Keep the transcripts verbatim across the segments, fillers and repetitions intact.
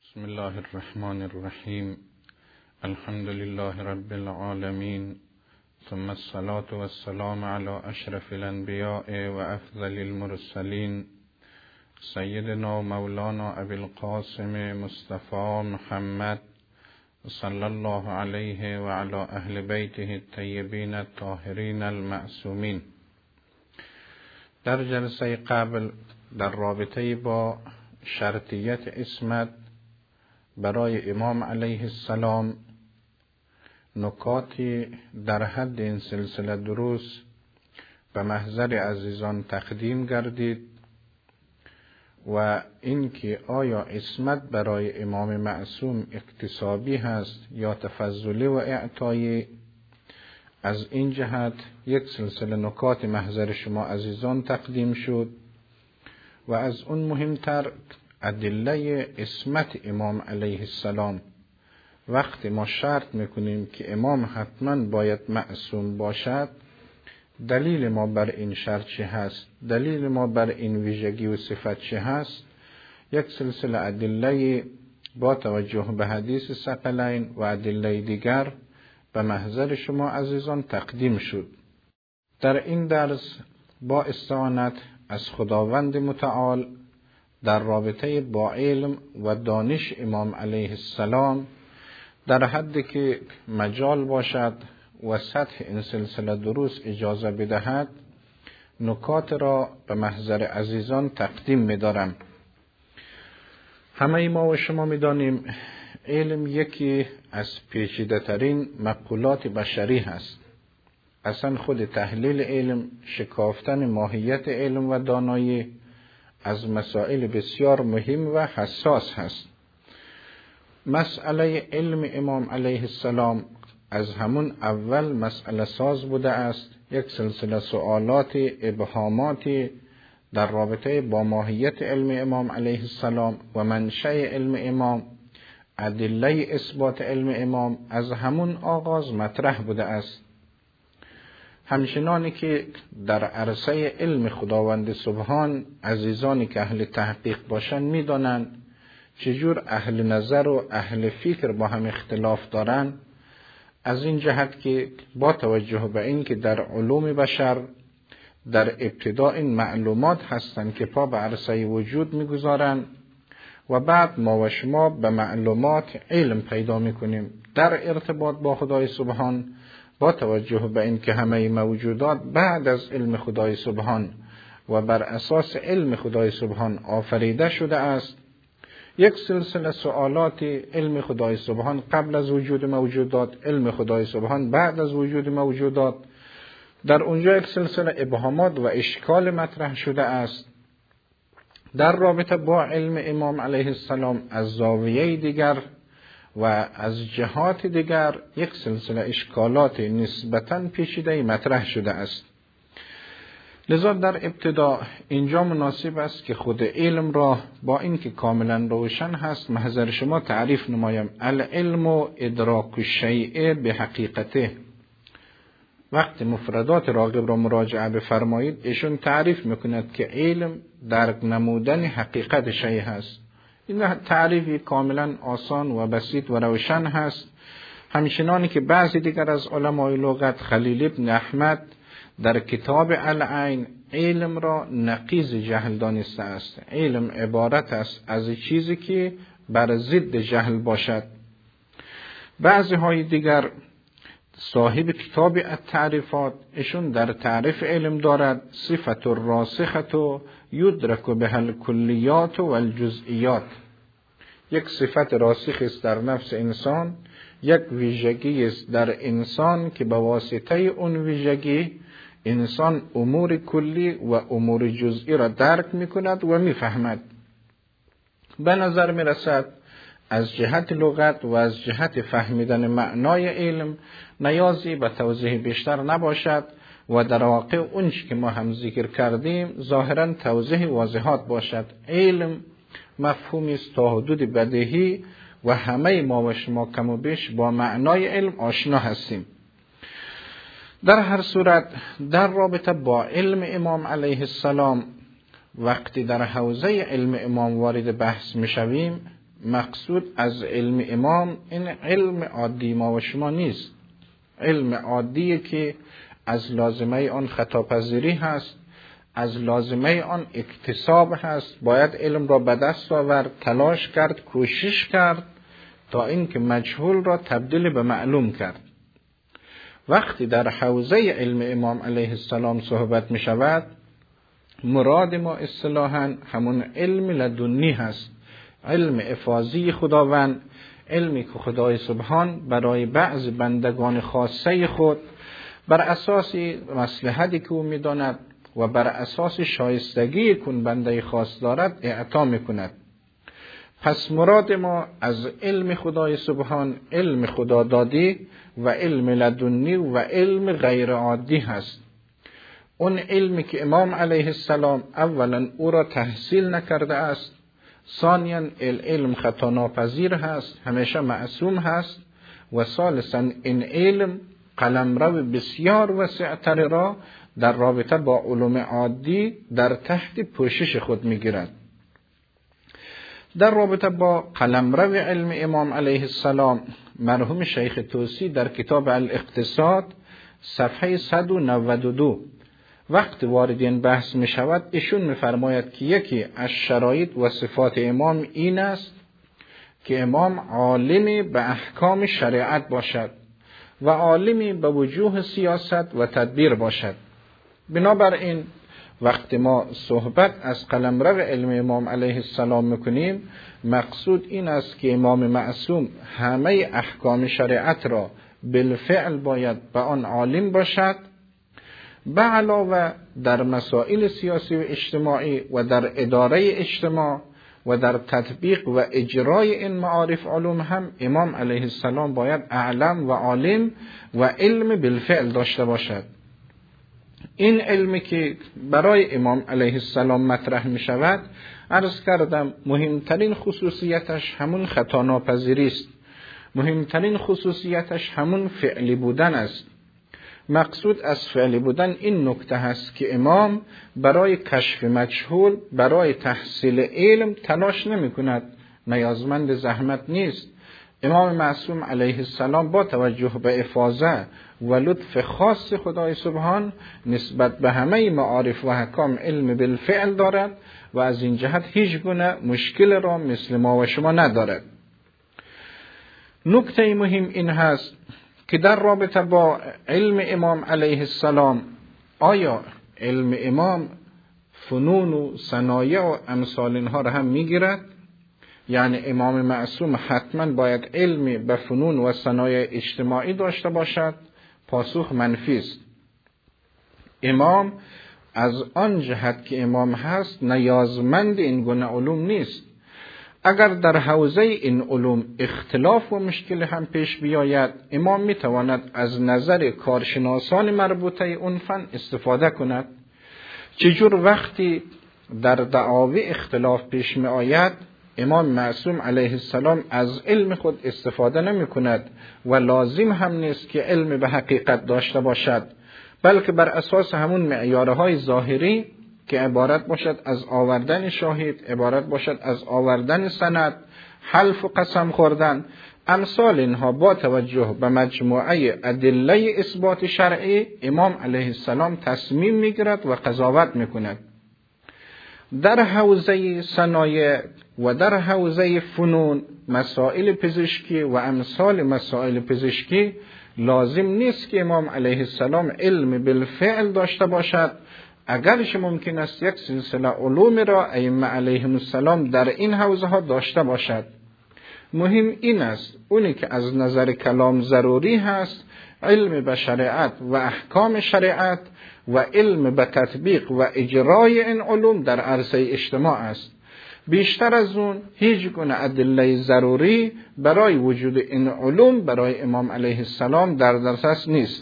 بسم الله الرحمن الرحیم. الحمد لله رب العالمین، ثم الصلاة والسلام على اشرف الانبیاء و افضل المرسلین، سیدنا مولانا ابی القاسم مصطفى محمد صلی الله علیه و علی اهل بیته الطیبین الطاهرین المعصومین. در جلسه قبل در رابطه با شرطیت عصمت برای امام علیه السلام نکاتی در حد این سلسله دروس به محضر عزیزان تقدیم گردید و اینکه آیا عصمت برای امام معصوم اکتسابی هست یا تفضلی و اعطایی، از این جهت یک سلسله نکات محضر شما عزیزان تقدیم شد و از اون مهمتر ادله عصمت امام علیه السلام. وقتی ما شرط میکنیم که امام حتما باید معصوم باشد، دلیل ما بر این شرط چه هست؟ دلیل ما بر این ویژگی و صفت چه هست؟ یک سلسله ادله با توجه به حدیث ثقلین و ادله دیگر به محضر شما عزیزان تقدیم شد. در این درس با استعانت از خداوند متعال در رابطه با علم و دانش امام علیه السلام در حدی که مجال باشد و سطح این سلسله دروس اجازه بدهد، نکات را به محضر عزیزان تقدیم می‌دارم. همه ما و شما می‌دانیم علم یکی از پیچیده ترین مقولات بشری هست. اصلا خود تحلیل علم، شکافتن ماهیت علم و دانایی از مسائل بسیار مهم و حساس هست. مسئله علم امام علیه السلام از همون اول مسئله ساز بوده است. یک سلسله سوالات، ابهامات در رابطه با ماهیت علم امام علیه السلام و منشأ علم امام، ادله اثبات علم امام از همون آغاز مطرح بوده است. همچنانی که در عرصه علم خداوند سبحان عزیزانی که اهل تحقیق باشند میدانند چجور اهل نظر و اهل فکر با هم اختلاف دارند، از این جهت که با توجه به این که در علوم بشر در ابتدا این معلومات هستند که پا به عرصه وجود میگذارند و بعد ما و شما به معلومات علم پیدا میکنیم در ارتباط با خدای سبحان، با توجه به این که همه موجودات بعد از علم خدای سبحان و بر اساس علم خدای سبحان آفریده شده است. یک سلسله سوالات علم خدای سبحان قبل از وجود موجودات، علم خدای سبحان بعد از وجود موجودات، در اونجا یک سلسله ابهامات و اشکال مطرح شده است. در رابطه با علم امام علیه السلام از زاویه دیگر و از جهات دیگر یک سلسله اشکالات نسبتاً پیچیده مطرح شده است. لذا در ابتدا اینجا مناسب است که خود علم را با اینکه کاملا روشن هست محضر شما تعریف نمایم. العلم ادراک الشیء به حقیقته. وقتی مفردات راغب را مراجعه بفرمایید، ایشون تعریف میکند که علم درک نمودن حقیقت شیء هست. این تعریفی کاملا آسان و بسیط و روشن هست. همچنانی که بعضی دیگر از علمای لغت، خلیل ابن احمد در کتاب العین، علم را نقیض جهل دانسته است. علم عبارت است از چیزی که بر ضد جهل باشد. بعضی های دیگر صاحب کتاب التعریفات، ایشون در تعریف علم دارد صفت الراسخه یدرک بها الکلیات و الجزئیات. یک صفت راسخ است در نفس انسان، یک ویژگی است در انسان که به واسطه اون ویژگی انسان امور کلی و امور جزئی را درک میکند و میفهمد. به نظر میرسد از جهت لغت و از جهت فهمیدن معنای علم نیازی به توضیح بیشتر نباشد و در واقع اونچه که ما هم ذکر کردیم ظاهرا توضیح واضحات باشد. علم مفهومی است تا حدود بدیهی و همه ما و شما کم و بیش با معنای علم آشنا هستیم. در هر صورت در رابطه با علم امام علیه السلام وقتی در حوزه علم امام وارد بحث میشویم، مقصود از علم امام این علم عادی ما و شما نیست، علم عادی که از لازمه آن خطاپذیری هست، از لازمه آن اکتساب هست. باید علم را به دست آورد، تلاش کرد، کوشش کرد تا اینکه مجهول را تبدیل به معلوم کرد. وقتی در حوزه علم امام علیه السلام صحبت می شود، مراد ما اصطلاحاً همون علم لدنی هست، علم افاضی خداوند، علمی که خدای سبحان برای بعض بندگان خاصه خود بر اساس مصلحتی که او می داند و بر اساس شایستگی کن بنده خاص دارد اعطا می کند. پس مراد ما از علم خدای سبحان علم خدا دادی و علم لدنی و علم غیر عادی هست. اون علمی که امام علیه السلام اولا او را تحصیل نکرده است، ثانیاً علم خطا ناپذیر هست، همیشه معصوم هست، و ثالثاً این علم قلمرو بسیار وسع‌تر را در رابطه با علوم عادی در تحت پوشش خود میگیرد. در رابطه با قلمرو علم امام علیه السلام، مرحوم شیخ طوسی در کتاب الاقتصاد صفحه صد و نود و دو وقت وارد این بحث می شود، ایشون می فرماید که یکی از شرایط و صفات امام این است که امام عالمی به احکام شریعت باشد و عالمی به وجوه سیاست و تدبیر باشد. بنابراین وقتی ما صحبت از قلمرو علم امام علیه السلام میکنیم، مقصود این است که امام معصوم همه احکام شریعت را بالفعل باید به آن عالم باشد، به علاوه در مسائل سیاسی و اجتماعی و در اداره اجتماع و در تطبیق و اجرای این معارف علوم هم امام علیه السلام باید اعلم و عالم و علم بالفعل داشته باشد. این علمی که برای امام علیه السلام مطرح می شود، عرض کردم مهمترین خصوصیتش همون خطا ناپذیری است، مهمترین خصوصیتش همون فعلی بودن است. مقصود از فعلی بودن این نکته هست که امام برای کشف مجهول، برای تحصیل علم تلاش نمی کند، نیازمند زحمت نیست. امام معصوم علیه السلام با توجه به افاضه و لطف خاص خدای سبحان نسبت به همه معارف و احکام علم بالفعل دارد و از این جهت هیچ گونه مشکل را مثل ما و شما ندارد. نکته مهم این هست که در رابطه با علم امام علیه السلام، آیا علم امام فنون و صنایع و امثال اینها را هم میگیرد؟ یعنی امام معصوم حتما باید علمی به فنون و صنایع اجتماعی داشته باشد؟ پاسخ منفی است. امام از آن جهت که امام هست نیازمند این گونه علوم نیست. اگر در حوزه این علوم اختلاف و مشکل هم پیش بیاید، امام میتواند از نظر کارشناسان مربوطه اون فن استفاده کند. چجور وقتی در دعاوی اختلاف پیش می آید، امام معصوم علیه السلام از علم خود استفاده نمی کند و لازم هم نیست که علم به حقیقت داشته باشد، بلکه بر اساس همون معیارهای ظاهری که عبارت باشد از آوردن شاهد، عبارت باشد از آوردن سند، حلف و قسم خوردن، امثال اینها، با توجه به مجموعه ادله اثبات شرعی، امام علیه السلام تصمیم میگیرد و قضاوت میکند. در حوزه صنایع و در حوزه فنون، مسائل پزشکی و امثال مسائل پزشکی، لازم نیست که امام علیه السلام علم بالفعل داشته باشد، اگرچه ممکن است یک سلسله علوم را ائمه علیهم السلام در این حوزه ها داشته باشد. مهم این است اونی که از نظر کلام ضروری هست، علم به شریعت و احکام شریعت و علم به تطبیق و اجرای این علوم در عرصه اجتماع است. بیشتر از اون هیچ گونه ادله ضروری برای وجود این علوم برای امام علیه السلام در دسترس نیست.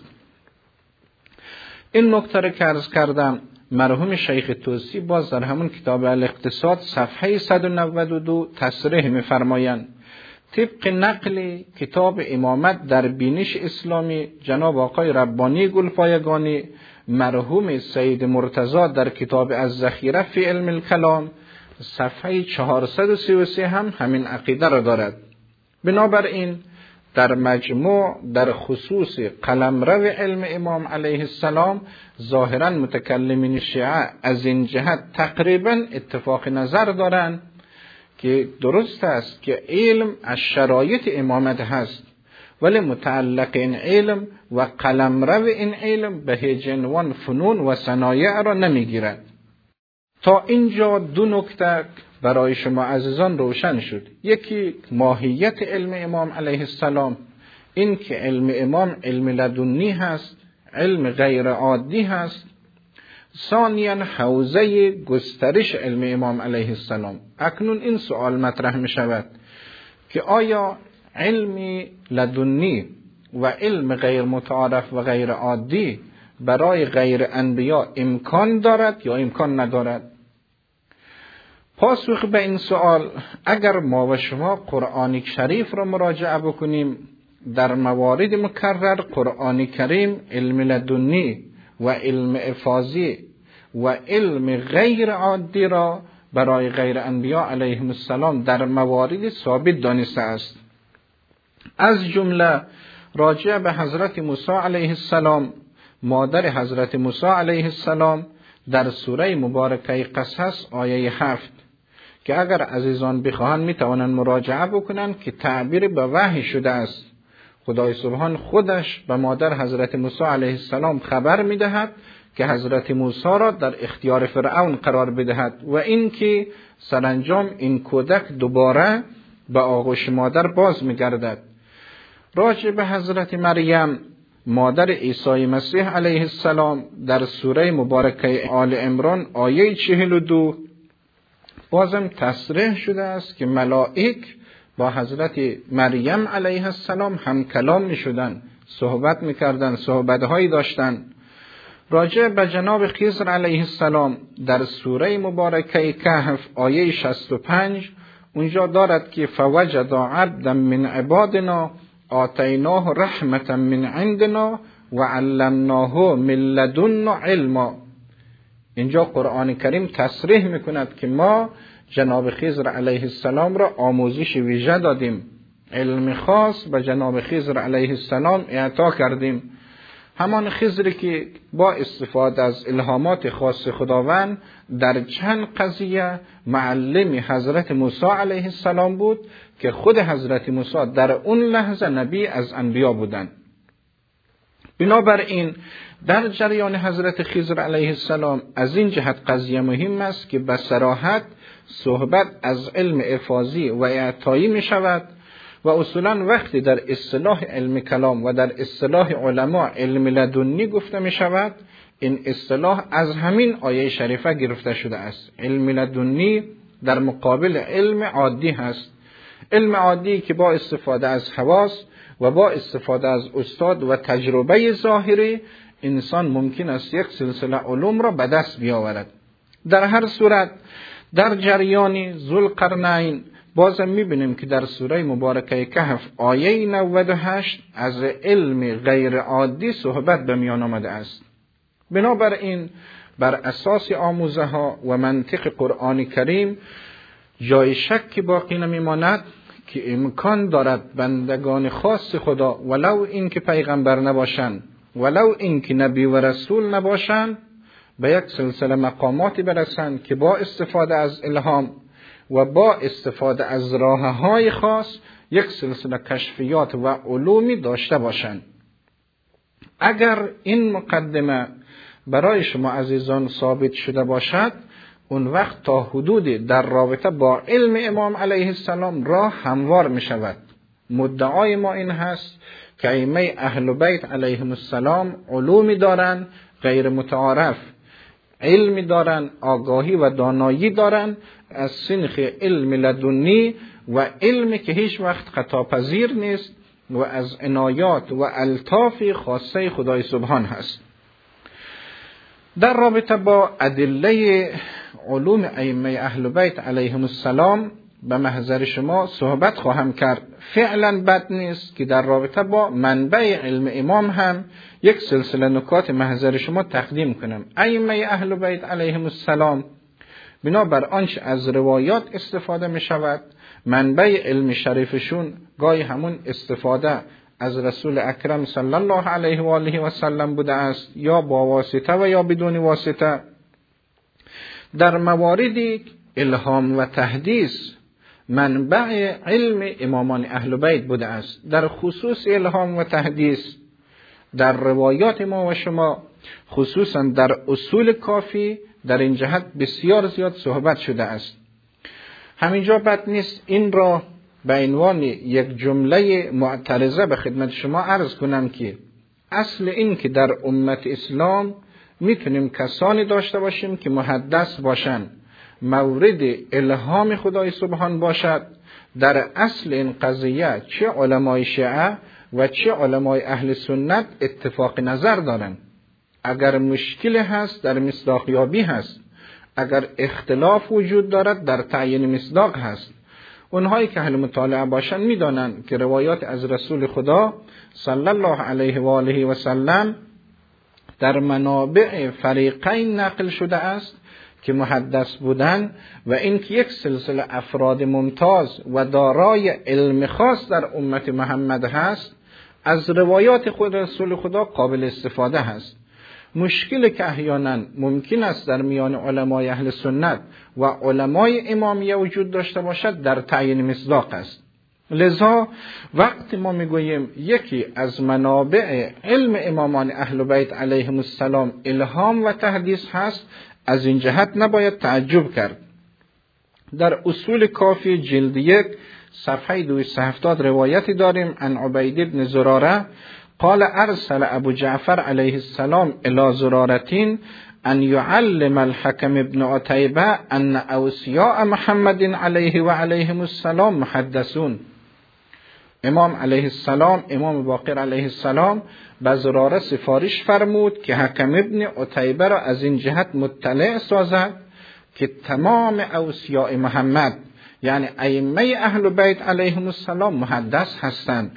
این نکته را که عرض کردم، مرحوم شیخ طوسی باز در همون کتاب الاقتصاد صفحه صد و نود و دو تصریح می‌فرمایند: طبق نقل کتاب امامت در بینش اسلامی جناب آقای ربانی گلپایگانی، مرحوم سید مرتضی در کتاب الذخیره فی علم الکلام صفحه چهارصد و سی و سه هم همین عقیده را دارد. بنابراین در مجموع در خصوص قلمرو علم امام علیه السلام ظاهرا متکلمین شیعه از این جهت تقریبا اتفاق نظر دارند که درست است که علم از شرایط امامت هست، ولی متعلق این علم و قلمرو این علم به هیچ عنوان فنون و صنایع را نمیگیرد. تا اینجا دو نکته برای شما عزیزان روشن شد. یکی ماهیت علم امام علیه السلام، این که علم امام علم لدنی هست، علم غیر عادی هست. ثانیاً حوزه گسترش علم امام علیه السلام. اکنون این سوال مطرح می شود که آیا علم لدنی و علم غیر متعارف و غیر عادی برای غیر انبیا امکان دارد یا امکان ندارد؟ پاسخ به این سوال، اگر ما و شما قرآن شریف را مراجعه بکنیم، در موارد مکرر قرآن کریم علم لدنی و علم افاضی و علم غیر عادی را برای غیر انبیا علیهم السلام در موارد ثابت دانسته است. از جمله راجع به حضرت موسی علیه السلام، مادر حضرت موسی علیه السلام، در سوره مبارکه قصص آیه هفت که اگر عزیزان بخواهند میتوانند مراجعه بکنند که تعبیر به وحی شده است. خدای سبحان خودش به مادر حضرت موسی علیه السلام خبر میدهد که حضرت موسی را در اختیار فرعون قرار بدهد و اینکه سرانجام این کودک دوباره به آغوش مادر باز میگردد. راجع به حضرت مریم مادر عیسی مسیح علیه السلام در سوره مبارکه آل عمران آیه چهل و دو بازم تصریح شده است که ملائک با حضرت مریم علیه السلام هم کلام می شدن، صحبت می کردن، صحبت هایی داشتن. راجع به جناب خضر علیه السلام در سوره مبارکه کهف آیه شصت و پنج اونجا دارد که فوجد عبدا من عبادنا آتیناه رحمتا من عندنا و علمناه من لدنا علما. اینجا قرآن کریم تصریح میکند که ما جناب خضر علیه السلام را آموزش ویژه دادیم، علم خاص به جناب خضر علیه السلام اعطا کردیم. همان خضری که با استفاده از الهامات خاص خداوند در چند قضیه معلم حضرت موسی علیه السلام بود که خود حضرت موسی در اون لحظه نبی از انبیا بودند. بنابراین در جریان حضرت خضر علیه السلام از این جهت قضیه مهم است که به صراحت صحبت از علم افاضی و اعطایی می شود و اصولا وقتی در اصطلاح علم کلام و در اصطلاح علما علم لدنی گفته می شود، این اصطلاح از همین آیه شریفه گرفته شده است. علم لدنی در مقابل علم عادی هست. علم عادی که با استفاده از حواس و با استفاده از استاد و تجربه ظاهری انسان ممکن است یک سلسله علوم را به دست بیاورد. در هر صورت در جریان ذوالقرنین بازم میبینیم که در سوره مبارکه کهف آیه نود و هشت از علم غیر عادی صحبت به میان آمده است. بنابراین بر اساس آموزه ها و منطق قرآن کریم جای شک باقی نمیماند که امکان دارد بندگان خاص خدا ولو این که پیغمبر نباشند، ولو این که نبی و رسول نباشند، به یک سلسله مقاماتی برسند که با استفاده از الهام و با استفاده از راههای خاص یک سلسله کشفیات و علومی داشته باشند. اگر این مقدمه برای شما عزیزان ثابت شده باشد، اون وقت تا حدودی در رابطه با علم امام علیه السلام راه هموار می شود. مدعای ما این هست که ائمه اهل بیت علیهم السلام علومی دارن غیر متعارف، علمی دارن، آگاهی و دانایی دارن از سنخ علم لدنی و علمی که هیچ وقت خطاپذیر نیست و از عنایات و الطاف خاصه خدای سبحان هست. در رابطه با ادله علوم ائمه اهل بیت علیهم السلام به محضر شما صحبت خواهم کرد. فعلا بد نیست که در رابطه با منبع علم امام هم یک سلسله نکات محضر شما تقدیم کنم. ائمه اهل بیت علیهم السلام بنابر آنچه از روایات استفاده می شود، منبع علم شریفشون گاهی همون استفاده از رسول اکرم صلی الله علیه و آله و سلم بوده است، یا با واسطه و یا بدون واسطه. در مواردی الهام و تحدیث منبع علم امامان اهل بیت بوده است. در خصوص الهام و تحدیث در روایات ما و شما، خصوصا در اصول کافی، در این جهت بسیار زیاد صحبت شده است. همینجا بد نیست این را به عنوان یک جمله معترضه به خدمت شما عرض کنم که اصل این که در امت اسلام میتونیم کسانی داشته باشیم که محدث باشند، مورد الهام خدای سبحان باشد، در اصل این قضیه چه علمای شیعه و چه علمای اهل سنت اتفاق نظر دارند. اگر مشکل هست در مصداقیابی هست، اگر اختلاف وجود دارد در تعیین مصداق هست. اونهایی که اهل مطالعه باشند میدانند که روایات از رسول خدا صلی الله علیه و آله و سلم در منابع فریقین نقل شده است که محدث بودن و اینکه یک سلسله افراد ممتاز و دارای علم خاص در امت محمد هست، از روایات خود رسول خدا قابل استفاده هست. مشکل که احیانا ممکن است در میان علمای اهل سنت و علمای امامیه وجود داشته باشد در تعیین مصداق است. لذا وقتی ما میگوییم یکی از منابع علم امامان اهل بیت علیهم السلام الهام و تحدیث هست، از این جهت نباید تعجب کرد. در اصول کافی جلد یک صفحه دویست و هفتاد روایتی داریم عن عبید بن زراره قال ارسل ابو جعفر علیه السلام الى زرارتین ان يعلم الحكم ابن عتيبة ان اوصياء محمد علیه و علیهم السلام محدثون. امام علیه السلام، امام باقر علیه السلام به زراره سفارش فرمود که حکم ابن عتیبه را از این جهت مطلع سازد که تمام اوصیاء محمد یعنی ائمه اهل بیت علیهم السلام محدث هستند.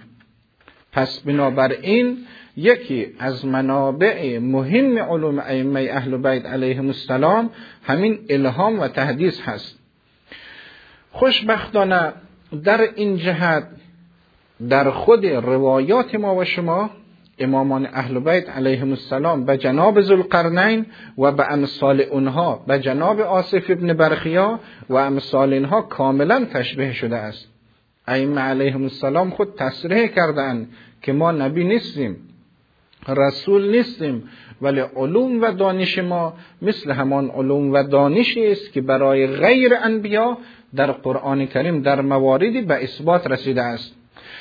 پس بنابراین یکی از منابع مهم علوم ائمه اهل بیت علیهم السلام همین الهام و تحدیث هست. خوشبختانه در این جهت در خود روایات ما و شما امامان اهل بیت علیهم السلام به جناب ذوالقرنین و به امثال اونها به جناب آصف ابن برخیا و امثال اینها کاملا تشبیه شده است. ائمه علیهم السلام خود تصریح کردند که ما نبی نیستیم، رسول نیستیم، ولی علوم و دانش ما مثل همان علوم و دانشی است که برای غیر انبیا در قرآن کریم در مواردی به اثبات رسیده است.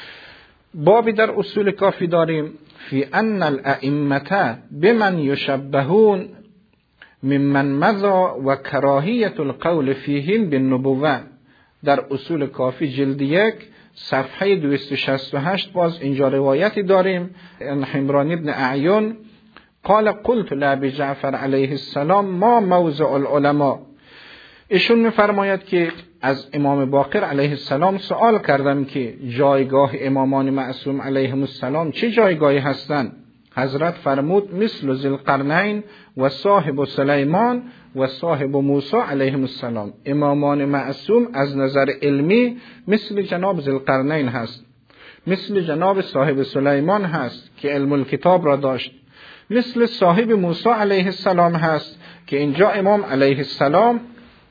بابی در اصول کافی داریم فی ان الائمه بمن یشبهون ممن مضى و کراهیت القول فیهم بالنبوه. در اصول کافی جلد یک صفحه دویست و شصت و هشت باز اینجا روایتی داریم ان حمران ابن اعین قال قلت لابی جعفر علیه السلام ما موضع العلماء. ایشون میفرماید که از امام باقر علیه السلام سوال کردم که جایگاه امامان معصوم علیهم السلام چه جایگاهی هستند؟ حضرت فرمود مثل ذوالقرنین و صاحب سلیمان و صاحب موسی علیهم السلام. امامان معصوم از نظر علمی مثل جناب ذوالقرنین هست، مثل جناب صاحب سلیمان هست که علم الکتاب را داشت، مثل صاحب موسی علیه السلام هست که اینجا امام علیه السلام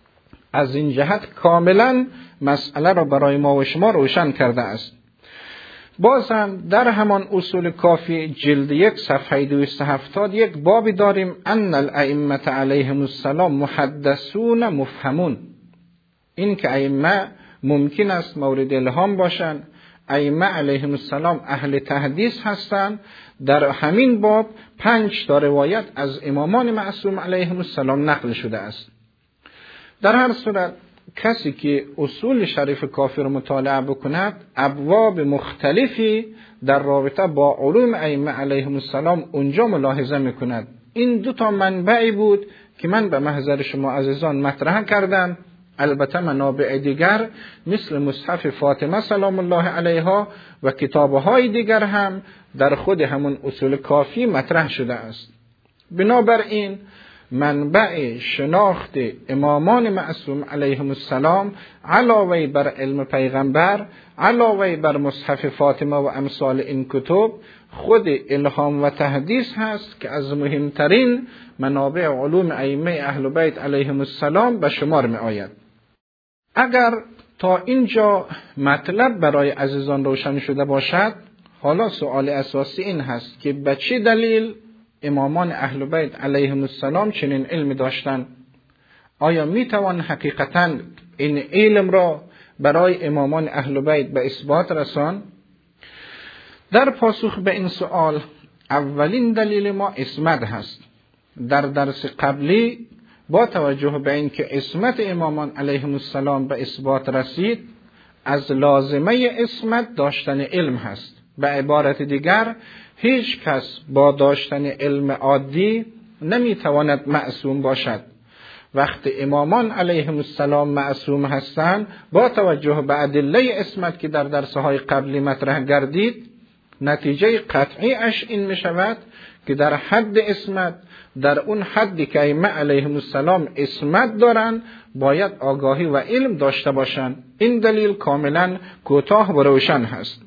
از این جهت کاملا مسئله را برای ما و شما روشن کرده است. باز هم در همان اصول کافی جلد یک صفحه دویست و هفتاد یک بابی داریم ان الائمه علیهم السلام محدثون مفهمون. این که ائمه ممکن است مورد الهام باشند، ائمه علیهم السلام اهل تحدیث هستند. در همین باب پنج تا روایت از امامان معصوم علیهم السلام نقل شده است. در هر صورت کسی که اصول شریف کافی رو مطالعه بکند ابواب مختلفی در رابطه با علوم ائمه علیهم السلام اونجا ملاحظه میکند. این دو تا منبعی بود که من به محضر شما عزیزان مطرح کردم. البته منابع دیگر مثل مصحف فاطمه سلام الله علیها و کتابهای دیگر هم در خود همون اصول کافی مطرح شده است. بنابراین منبع شناخت امامان معصوم علیهم السلام علاوه بر علم پیغمبر، علاوه بر مصحف فاطمه و امثال این کتب، خود الهام و تحدیث هست که از مهمترین منابع علوم ائمه اهل بیت علیهم السلام به شمار می آید. اگر تا اینجا مطلب برای عزیزان روشن شده باشد، حالا سوال اساسی این هست که به چه دلیل امامان اهل بیت علیهم السلام چنین علمی داشتند؟ آیا می توان حقیقتاً این علم را برای امامان اهل بیت به اثبات رسان؟ در پاسخ به این سوال اولین دلیل ما عصمت هست. در درس قبلی با توجه به اینکه عصمت امامان علیهم السلام به اثبات رسید، از لازمه عصمت داشتن علم هست. به عبارت دیگر، هیچ کس با داشتن علم عادی نمیتواند معصوم باشد. وقتی امامان علیهم السلام معصوم هستند، با توجه به ادله عصمت که در درس‌های قبلی مطرح گردید، نتیجه قطعی اش این می شود که در حد عصمت، در اون حدی که ائمه علیهم السلام عصمت دارند، باید آگاهی و علم داشته باشند. این دلیل کاملا کوتاه و روشن هست.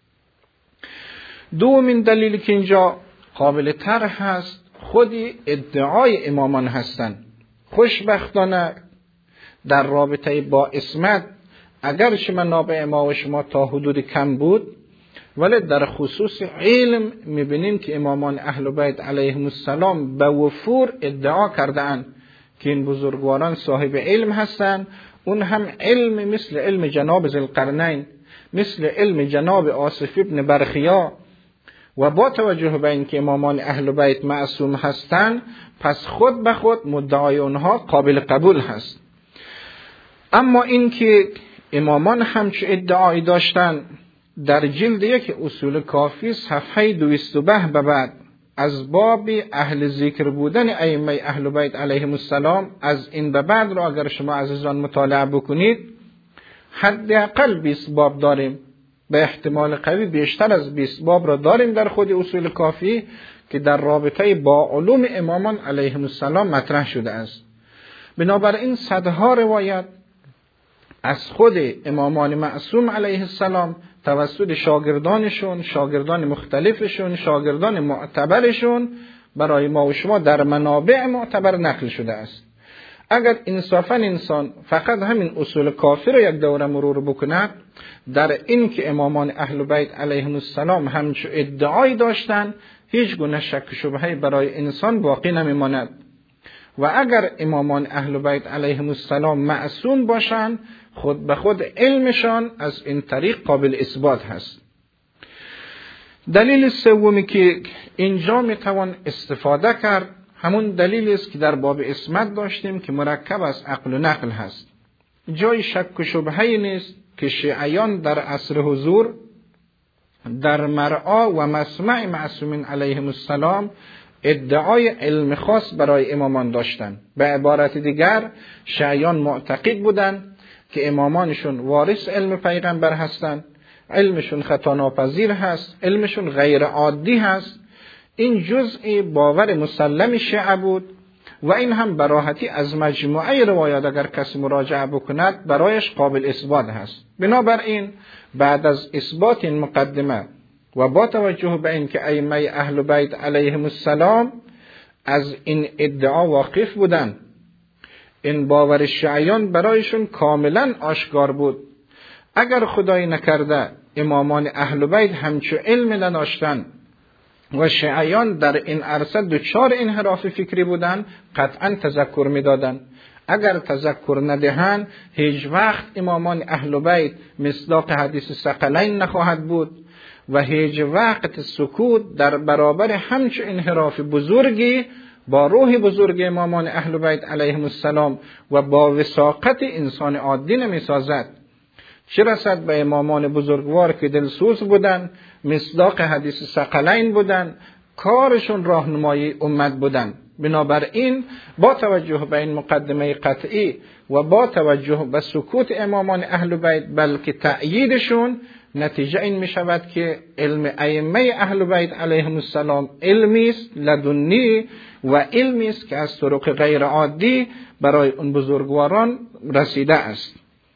دومین دلیلی که اینجا قابل طرح هست، خودی ادعای امامان هستند. خوشبختانه در رابطه با عصمت، اگرچه منابع ما و شما تا حدود کم بود، ولی در خصوص علم میبینیم که امامان اهل بیت علیهم السلام به وفور ادعا کردند که این بزرگواران صاحب علم هستند. اون هم علم مثل علم جناب ذوالقرنین، مثل علم جناب آصف ابن برخیا. و با توجه به اینکه امامان اهل بیت معصوم هستند، پس خود به خود مدعای اونها قابل قبول هست. اما اینکه امامان همچه ادعایی داشتند، در جلد یک اصول کافی صفحه دویست و ده به بعد از باب اهل ذکر بودن ائمه اهل بیت علیهم السلام، از این به بعد را اگر شما عزیزان مطالعه بکنید، حداقل بیست باب داریم. به احتمال قوی بیشتر از بیست باب را داریم در خود اصول کافی که در رابطه با علوم امامان علیهم السلام مطرح شده است. بنابراین صدها روایت از خود امامان معصوم علیه السلام توسط شاگردانشون، شاگردان مختلفشون، شاگردان معتبرشون برای ما و شما در منابع معتبر نقل شده است. اگر انصافاً انسان فقط همین اصول کافی را یک دوره مرور بکند، در این که امامان اهل بیت علیهم السلام همچو ادعای داشتند، هیچ گونه شک و شبهه برای انسان باقی نمیماند. و اگر امامان اهل بیت علیهم السلام معصوم باشند، خود به خود علمشان از این طریق قابل اثبات هست. دلیل سومی که اینجا میتوان استفاده کرد، همون دلیلی است که در باب عصمت داشتیم که مرکب از عقل و نقل هست. جای شک و شبهه‌ای نیست که شیعیان در عصر حضور در مرعا و مسمع معصومین علیهم السلام ادعای علم خاص برای امامان داشتند. به عبارت دیگر، شیعیان معتقد بودند که امامانشون وارث علم پیغمبر هستند، علمشون خطا ناپذیر هست، علمشون غیر عادی هست. این جزئی باور مسلم شیعه بود و این هم براحتی از مجموعه روایات اگر کسی مراجعه بکند برایش قابل اثبات هست. بنابراین بعد از اثبات این مقدمه و با توجه به اینکه ائمه اهل بیت علیهم السلام از این ادعا واقف بودند، این باور شیعیان برایشون کاملا آشکار بود. اگر خدای نکرده امامان اهل بیت همچو علم نداشتند و شیعیان در این عرصه دچار انحراف فکری بودند، قطعا تذکر میدادند. اگر تذکر ندهند، هیچ وقت امامان اهل بیت مصداق حدیث ثقلین نخواهد بود و هیچ وقت سکوت در برابر همچو انحراف بزرگی با روح بزرگ امامان اهل بیت علیهم السلام و با وثاقت انسان عادی نمی سازد. چه رسد به امامان بزرگوار که دلسوز بودند، مصداق حدیث ثقلین بودند، کارشون راهنمایی امت بودند. بنابراین با توجه به این مقدمه قطعی و با توجه به سکوت امامان اهل بیت بلکه تأییدشون، نتیجه این می شود که علم ائمه اهل بیت علیهم السلام علمی است لدنی و علمی است که از طرق غیر عادی برای اون بزرگواران رسیده است.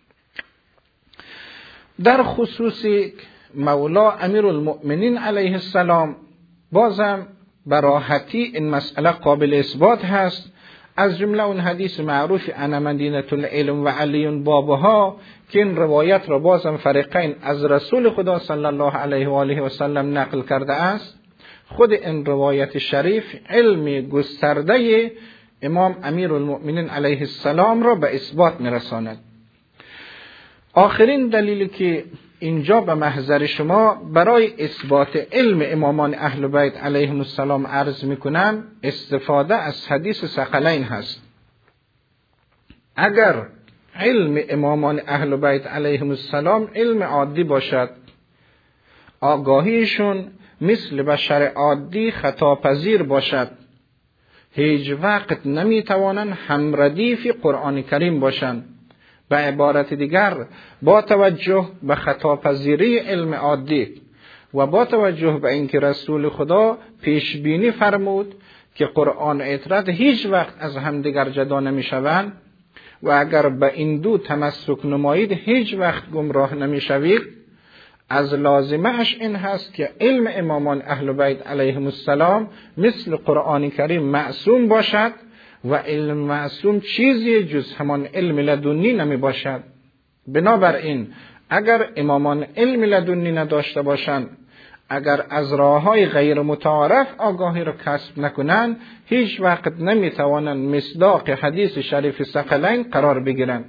در خصوص مولا امیرالمؤمنین علیه السلام بازم براحتی این مسئله قابل اثبات هست، از جمله اون حدیث معروف انا مدینة العلم و علی بابها که این روایت را بازم فریقین از رسول خدا صلی الله علیه و آله و سلم نقل کرده است. خود این روایت شریف علم گسترده امام امیرالمؤمنین علیه السلام را به اثبات میرساند. آخرین دلیلی که اینجا به محضر شما برای اثبات علم امامان اهل بیت علیهم السلام عرض میکنم استفاده از حدیث ثقلین هست. اگر علم امامان اهل بیت علیهم السلام علم عادی باشد، آگاهیشون مثل بشر عادی خطاپذیر باشد، هیچ وقت نمیتوانند همردیف قرآن کریم باشند. به عبارت دیگر با توجه به خطاپذیری علم عادی و با توجه به اینکه رسول خدا پیش بینی فرمود که قرآن و اطرت هیچ وقت از همدیگر جدا نمی شوند و اگر به این دو تمسک نمایید هیچ وقت گمراه نمی شوید، از لازمه اش این هست که علم امامان اهل بیت علیهم السلام مثل قرآن کریم معصوم باشد و علم معصوم چیزی جز همان علم لدنی نمی باشد. بنابراین اگر امامان علم لدنی نداشته باشند، اگر از راه‌های غیر متعارف آگاهی را کسب نکنند، هیچ وقت نمی توانند مصداق حدیث شریف ثقلین قرار بگیرند.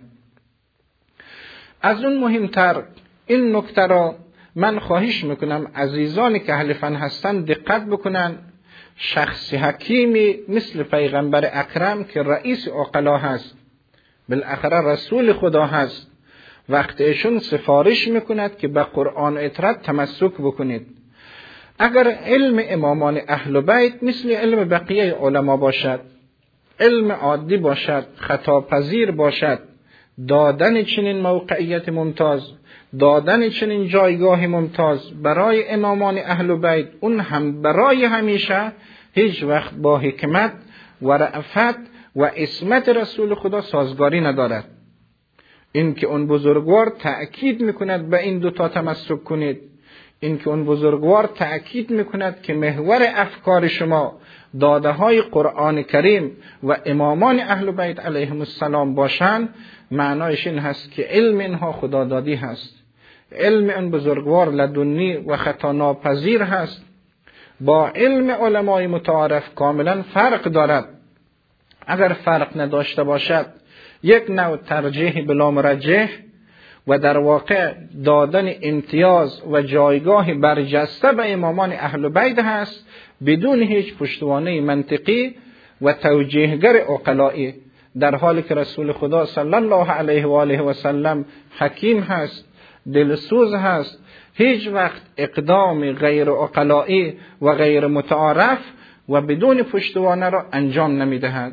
از اون مهمتر این نکته را من خواهش میکنم عزیزانی که اهل فن هستند دقت بکنند. شخص حکیمی مثل پیغمبر اکرم که رئیس عقلا هست، بالاخره رسول خدا هست، وقتی ایشون سفارش میکند که به قرآن و اطرت تمسک بکنید. اگر علم امامان اهل بیت مثل علم بقیه علما باشد، علم عادی باشد، خطاپذیر باشد، دادن چنین موقعیت ممتاز، دادن چنین جایگاه ممتاز برای امامان اهل بیت، اون هم برای همیشه، هیچ وقت با حکمت و رأفت و عصمت رسول خدا سازگاری ندارد. این که اون بزرگوار تأکید میکند به این دوتا تمسک کنید، این که اون بزرگوار تأکید میکند که محور افکار شما داده های قرآن کریم و امامان اهل بیت علیهم السلام باشند، معنایش این هست که علم اینها خدادادی هست، علم این بزرگوار لدنی و خطا ناپذیر هست، با علم علمای متعارف کاملا فرق دارد. اگر فرق نداشته باشد یک نوع ترجیح بلا مرجح و در واقع دادن امتیاز و جایگاه برجسته به امامان اهل بیت هست بدون هیچ پشتوانه منطقی و توجیهگر عقلایی، در حالی که رسول خدا صلی الله علیه و آله و سلم حکیم هست، دلسوز هست، هیچ وقت اقدام غیر عقلایی و غیر متعارف و بدون پشتوانه را انجام نمیدهد.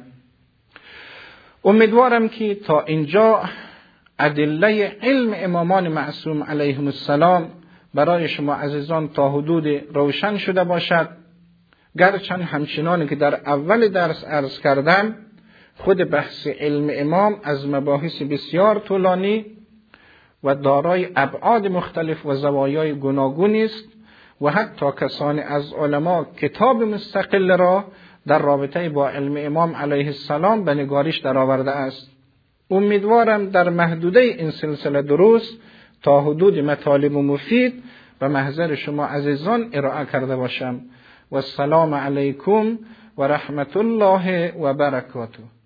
امیدوارم که تا اینجا ادله علم امامان معصوم علیهم السلام برای شما عزیزان تا حدود روشن شده باشد. گرچند همچنانی که در اول درس عرض کردم، خود بحث علم امام از مباحث بسیار طولانی و دارای ابعاد مختلف و زوایای گوناگون است و حتی کسانی از علما کتاب مستقل را در رابطه با علم امام علیه السلام به نگارش درآورده است. امیدوارم در محدوده این سلسله دروس تا حدود مطالب مفید به محضر شما عزیزان ارائه کرده باشم. و السلام علیکم و رحمت الله و برکاته.